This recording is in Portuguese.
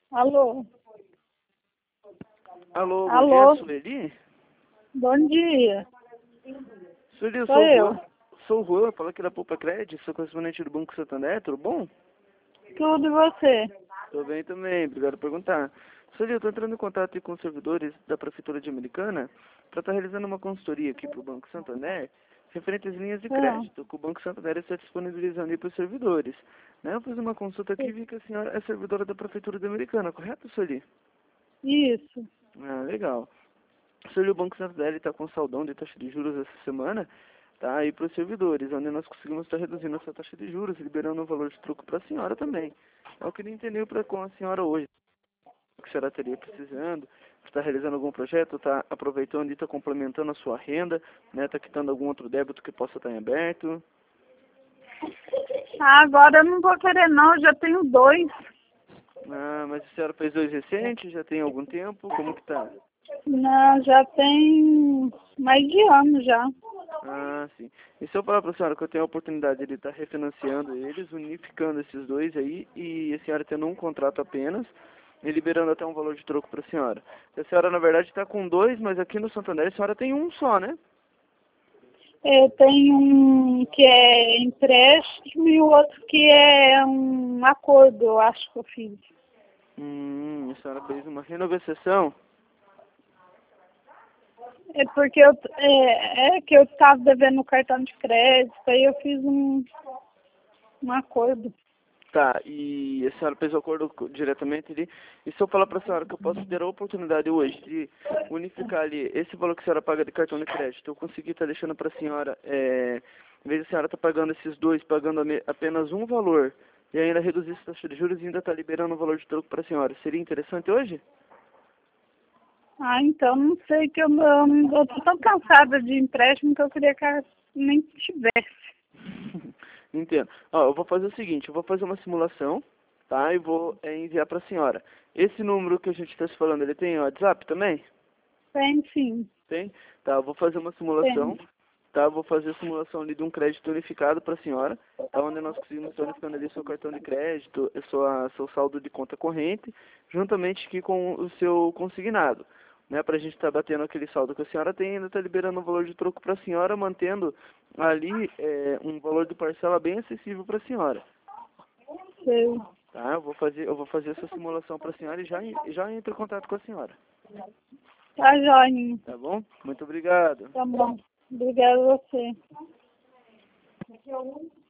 Alô? Alô, bom dia, Alô? Sueli? Bom dia. Sueli, eu Sou sou o eu. Juan. Sou o Juan, falo aqui da Poupa Crédito, sou correspondente do Banco Santander, tudo bom? Tudo e você? Tô bem também, obrigado por perguntar. Sueli, eu tô entrando em contato aqui com os servidores da Prefeitura de Americana para estar realizando uma consultoria aqui para o Banco Santander referente às linhas de Ah, crédito que o Banco Santander está disponibilizando aí para os servidores. Né? Eu fiz uma consulta aqui e vi que a senhora é servidora da Prefeitura de Americana, correto, Sueli? isso. Ah, legal. Sobre o Banco Santander está com saldão de taxa de juros essa semana, tá aí para os servidores, onde nós conseguimos estar reduzindo essa taxa de juros, liberando o valor de troco para a senhora também. Eu queria entender com a senhora hoje o que a senhora teria precisando, está realizando algum projeto, está aproveitando e está complementando a sua renda, né? Está quitando algum outro débito que possa estar em aberto. Ah, agora eu não vou querer não, eu já tenho dois. Ah, mas a senhora fez dois recentes, já tem algum tempo, como que tá? Não, já tem mais de ano já. Ah, sim. E se eu falar para a senhora que eu tenho a oportunidade de estar refinanciando eles, unificando esses dois aí, e a senhora tendo um contrato apenas, e liberando até um valor de troco para a senhora. A senhora, na verdade, está com dois, mas aqui no Santander a senhora tem um só, né? Eu tenho um que é empréstimo e o outro que é um acordo, eu acho que eu fiz. A senhora fez uma renegociação? É porque é que eu estava devendo o cartão de crédito, aí eu fiz um acordo. Tá, e a senhora fez o acordo diretamente ali. E se eu falar para a senhora que eu posso ter a oportunidade hoje de unificar ali esse valor que a senhora paga de cartão de crédito, eu conseguir estar deixando para a senhora, em vez de a senhora estar pagando esses dois, pagando apenas um valor, e ainda reduzir essa taxa de juros e ainda estar liberando o valor de troco para a senhora, seria interessante hoje? Ah, então não sei que eu tô tão cansada de empréstimo que eu queria que eu nem tivesse. Entendo. Ó, eu vou fazer o seguinte, eu vou fazer uma simulação, tá? E vou enviar para a senhora. Esse número que a gente está se falando, ele tem WhatsApp também? Tem sim, Tem? Tá, eu vou fazer uma tem. simulação, tá? Vou fazer a simulação ali de um crédito unificado para a senhora, tá? Onde nós conseguimos estar unificando ali seu cartão de crédito, seu saldo de conta corrente, juntamente aqui com o seu consignado, né? Para a gente estar batendo aquele saldo que a senhora tem e ainda tá liberando um valor de troco para a senhora, mantendo ali um valor de parcela bem acessível para a senhora. Sei. Tá? Eu vou fazer essa simulação para a senhora e já entro em contato com a senhora. Tá joinha. Tá bom? Muito obrigado. Tá bom. Obrigada a você.